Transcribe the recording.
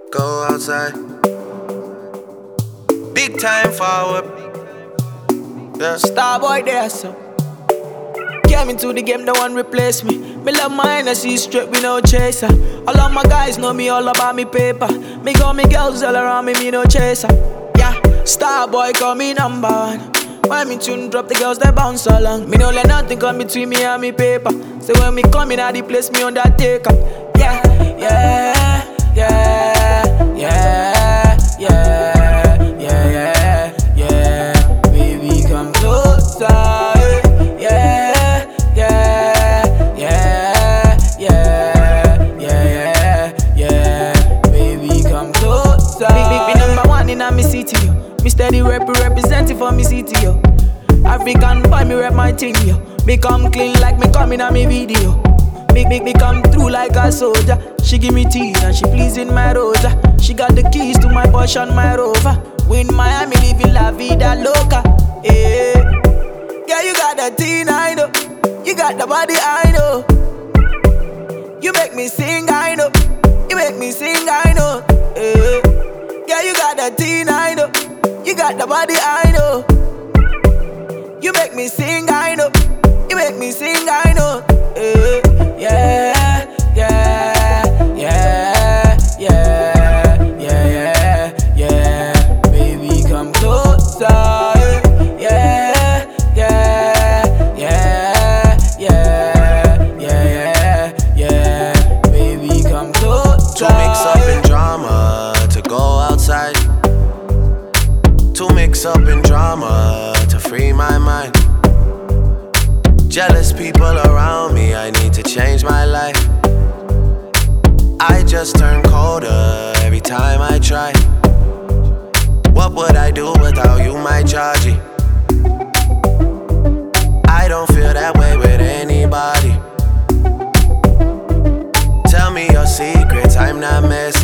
Go outside. Big time forward. Yeah. Starboy there, so came into the game, the one replace me. Me love my Hennessy straight, we no chaser. All of my guys know me all about me paper. Me got me girls all around me, me no chaser. Yeah, Starboy call me number one. When me tune drop, the girls they bounce along. Me no let nothing come between me and me paper. So when me come in, I the place me on that take up. Yeah, yeah, yeah, yeah, yeah, yeah, yeah, yeah. Baby, come closer. Yeah, yeah, yeah, yeah, yeah, yeah. Baby, come closer. Big number one in me city, yo. Me steady representing for me city, yo. African boy, me rep my thing, yo. Me come clean like me coming on me video. Me come through like a soldier. She give me teeth and she pleasing my rosa. She got the keys to my Porsche and my Rover. We in Miami living la vida loca. Yeah, yeah, you got the teen, I know. You got the body, I know. You make me sing, I know. You make me sing, I know. Yeah, you got the teen, I know. You got the body, I know. You make me sing, I know. You make me sing, I know. Yeah, yeah, yeah, yeah, yeah, yeah. Baby, come closer. Yeah, yeah, yeah, yeah, yeah, yeah. Baby, come closer. To mix up in drama, to go outside. To mix up in drama, to free my mind. Jealous people around me, I need to change my life. I just turn colder every time I try. What would I do without you, my Georgie? I don't feel that way with anybody. Tell me your secrets, I'm not messy.